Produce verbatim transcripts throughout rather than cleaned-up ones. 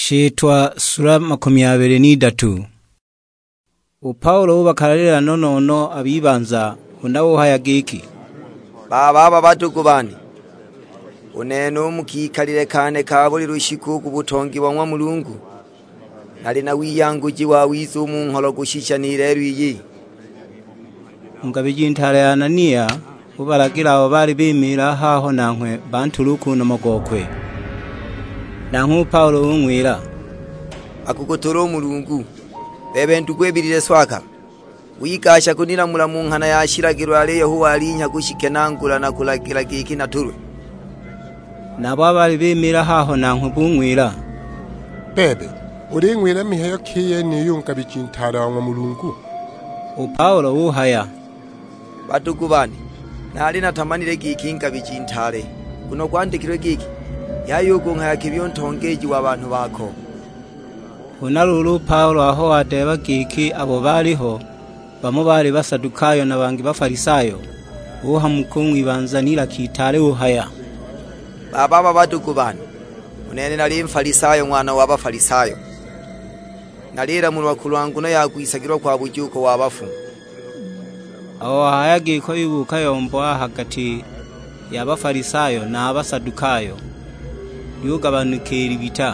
Shitwa sura makumi abiri n'idatu. Upaulo bakararira nonono abibanza unawo hayagiki. Baba aba batukubani. Uneno mukikalire kane kabuli rushiku kubutongi wa Mulungu. Nali na wiyanguji wa wizu mu nkolo gushisha nireru iyi. Ngabiji ntare Anania ubaragira abo bari bimira haho nankwe bantuluku no mogokwe. Nangu Paulo umwira akugotoro Mulungu bebe ntugwebirire swaka wikasha kunira mulamu nkana yashiragiro ale Yehova alinya gushike nangura na kulagira giki naturwe nabo abari bimira haho nankwe bumwira bebe uri ngwira miheyo kiye niyunga bicintara wa Mulungu. U Paulo uhaya batukubani nali natamanire giki nga bicintare kuno kwandikirwe giki yayuko nkaya kibyontongeji w'abantu bako. Unalulu Paulo aho adeba giki abo bariho bamo bari basadukayo nabangi bafarisayo uha mukumwi banzanira kitare uhaya baba baba batukubana unene nali mfarisayo mwana w'abafarisayo nalira mu bakulwangu na yakwisagirwa kwa bujuko wabafu aho hayagi ko ibuka yombo hagati y'abafarisayo na abasadukayo yugabanukira ibita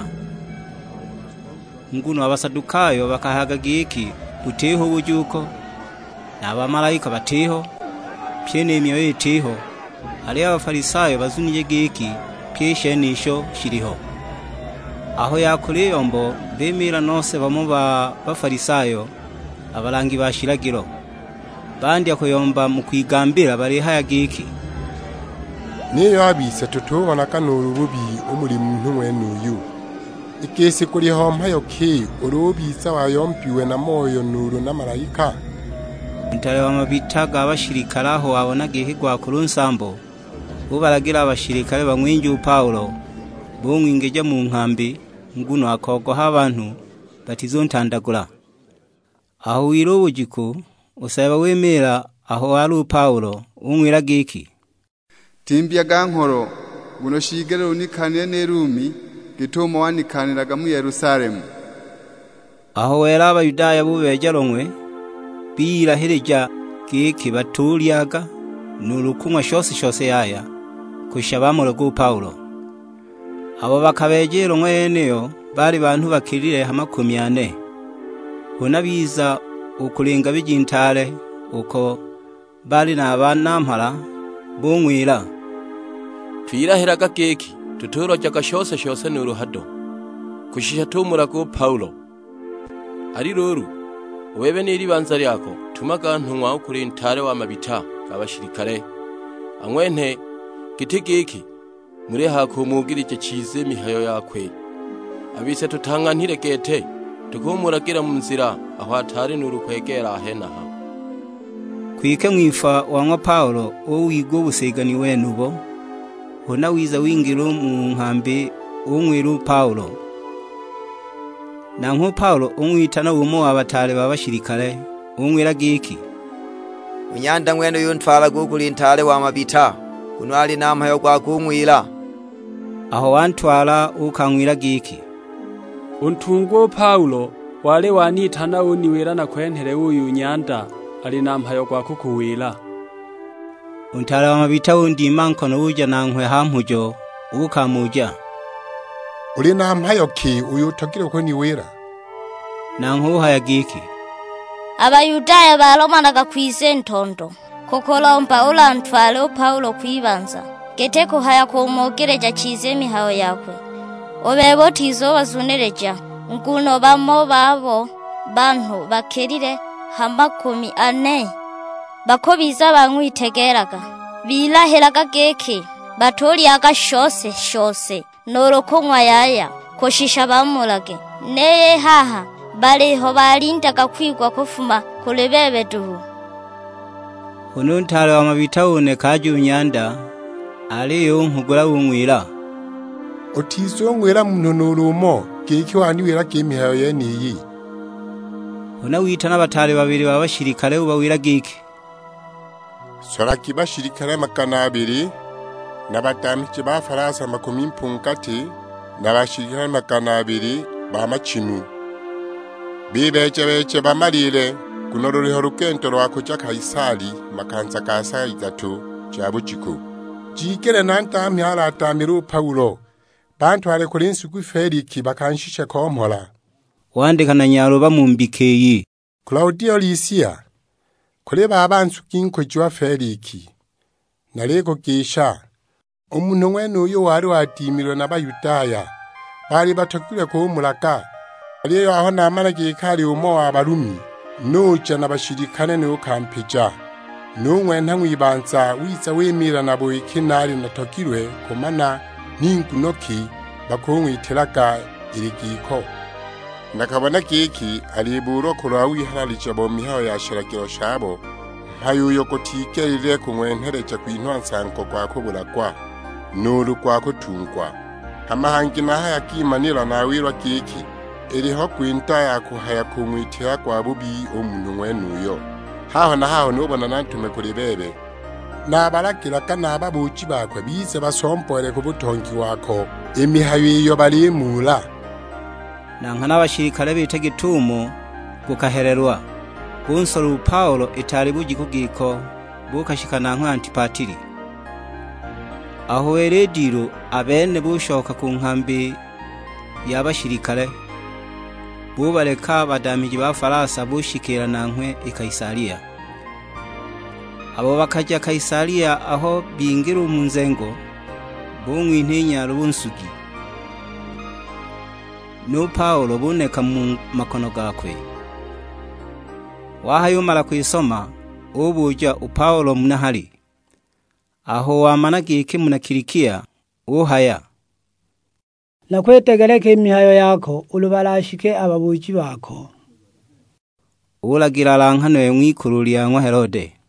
nguno abasadukayo bakahaga giki utiho bujuko n'abamarayika batiho pyene imyoyo itiho ali abafarisayo bazuniye giki pyeshe nisho shiriho aho yakuri yombo bemira nose bamuba bafarisayo abarangi bashiragiro bandi akoyomba mu kwigambira bari haya giki niyo abise tutubona kanuru bubi umuri muntu mwenuyu ikesi kuri hompayo ki urubisa wayompiwe na moyo nuru na marayika ntare wamabitaga abashirikara aho wabona gihigwa ku runsambo ubaragira abashirikare bamwinju Paulo bumwingeje mu nkambi nguno akogo habantu batizontandagura aho wirobujiko usaba wemera aho ari Paulo umwira giki timbya gankoro guno shigere unikane nerumi gitomo wanikaniraga mu Yerusalemu aho wera abayudaya bubejaronwe birahereja giki baturiyaga nurukumwa shose shose yaya kushabamuro go Paulo abo bakabejero mweneyo bari bantu bakirire hamakumi ane unabiza ukulinga bijintare uko bari nabanampara bumwira twiraheraga keki tutoroja gashose shose n'uruhado kushisha tumura ko Paulo ari roru webe n'iribanza ryako tumaga ntumwa ukuri ntare w'amabita kabashirikare amwente gitegeki muri hako mugirike cize mihayo yakwe abise tutanga ntiregete tukumuragira mu nzira aho atari n'urukwegera ahenaha kwike mwifa wa Paulo o wigo buseganiwe nubo hona wiza wingiro mu nkambi umwiru Paulo nanko Paulo umwitana umo abatare babashirikare umwira giki unyanda mwene yuntwala gukuri ntare w'amabita unwali namha yo kwa kumwira aho wantwala ukanwira giki untungo Paulo wale wanitana uniwira na kwentere uyu nyanda ali namha yo kwa kukuwira untara w'amabita undi mankono uja nankwe hampujo ukamuja uri namha yo ki uyu tokire ko niwira nanko hayagiki abayudaya balomanaga kwize ntondo kokolomba ulantwale Paulo kwibanza geteko haya kumogereja chize mihayo yakwe obebo tizo bazunereja nguno bamo babo bantu bakerire hamakumi ane bakobiza bamwitegeraga bilaheraga geke batoliaga shose shose norokomwa yaya koshisha bamulage neye haha baleho balindaga kwigwa kufuma kulebebe duhu ununtare w'amabita une kaju nyanda aliyo nkugura umwira otizo ngwera munonurumo giki waniwira kimihayo yeniyi una wita n'abatare babiri babashirikare ubawira giki soraki bashirikare makana abiri n'abatamiche ba farasa makumi mpungati n'abashirikare makana abiri bamachinu bibeche-beche bamalile kuno luliho lukento lwa kuja Kaisali makanza ka saa itatu cha buchiku. Jikele nantami alatamira Paulo bantu ale kuli nsuku Feliki bakanshisha komhola wandika na nyalo bamumbikeyi. Claudio Lisia kuli babansuki nkoji wa Feliki naleko kisha umuntu mwene uyo wari watimirwe n'Abayudaya bari batokile ko umulaka aliyo aho namana gikali umo w'Abarumi nuja n'abashirikane ne ukampeja numwe ntamwibanza wiza wemira nabo ikinari natokirwe komana ninkunoki bakumwitiraga irigiko nakabona kiki aliburo kura wiharalije bo mihayo yashiragiro shabo mpayuyo kotikerire kumwentereje kwintwansanko kwa kubulagwa nuru kwa kutungwa amahangi naha yakimanira nawirwa kiki iriho kwinta yakuhaya kumwitira kwa bubi umuntu mwenuyo haho na haho nubona nantume kuri bebe nabaragira kana babuci bakwe bize basompore ku butongi wako imihayo iyo barimura nanka n'abashirikare bita gitumo gukahererwa bunsoro Paulo itari bugikugiko bukashikana nka Antipatiri aho erediro abene bushoka ku nkambi y'abashirikare bubareka badamiji ba farasa bushikira nankwe i Kaisariya. Abo bakajya Kaisariya aho bingira umunzengo bumwintinya rubunsugi no Paulo buneka mu makono gakwe wahayumara kwisoma ubuja uPaulo munahari aho wamanagiye kimuna Kilikia uhaya nakwetegereke imihayo yako ulubarashike ababuji bako ulagira lankano mwikuru lya Herode